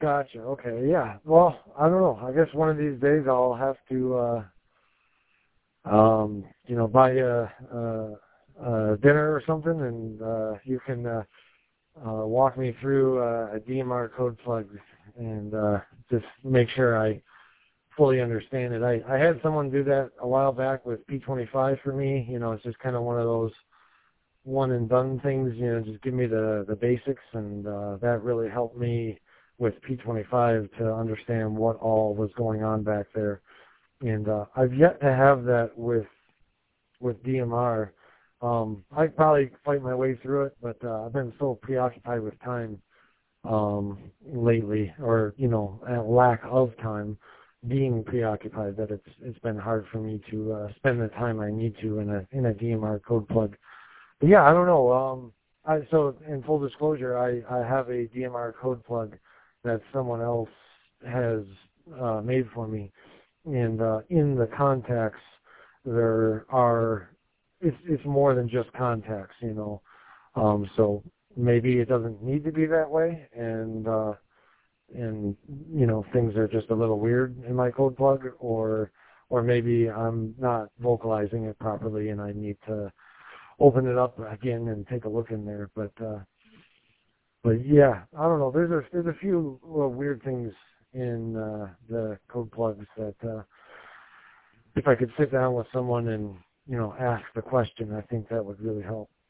Gotcha. Okay. Yeah. Well, I don't know. I guess one of these days I'll have to, buy a dinner or something, and you can walk me through a DMR code plug and just make sure I fully understand it. I had someone do that a while back with P25 for me. It's just kind of one of those one and done things. Just give me the basics, and that really helped me with P25 to understand what all was going on back there. And I've yet to have that with DMR. I probably fight my way through it, but I've been so preoccupied with time lately, or a lack of time, being preoccupied, that it's been hard for me to spend the time I need to in a DMR code plug. But yeah, I don't know. So in full disclosure, I have a DMR code plug that someone else has made for me, and in the contacts there are it's more than just contacts, so maybe it doesn't need to be that way, and things are just a little weird in my code plug, or maybe I'm not vocalizing it properly and I need to open it up again and take a look in there. But yeah, I don't know. There's a few little weird things in the code plugs that if I could sit down with someone and ask the question, I think that would really help.